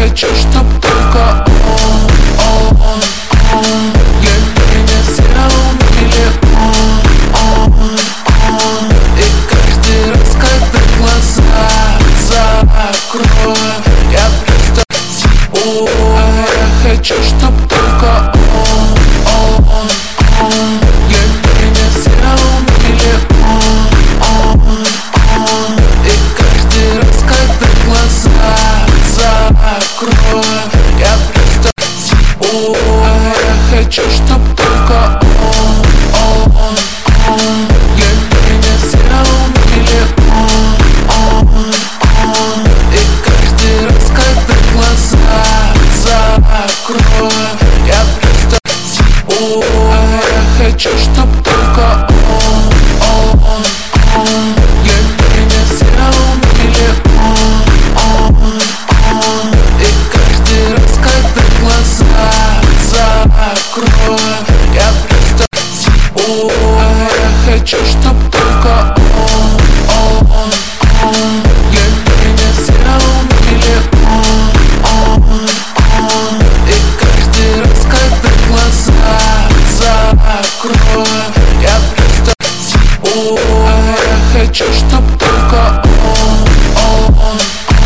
хочу, чтоб только он для меня сделал миллион. И каждый раз, когда глаза закрою, я просто я хочу, чтоб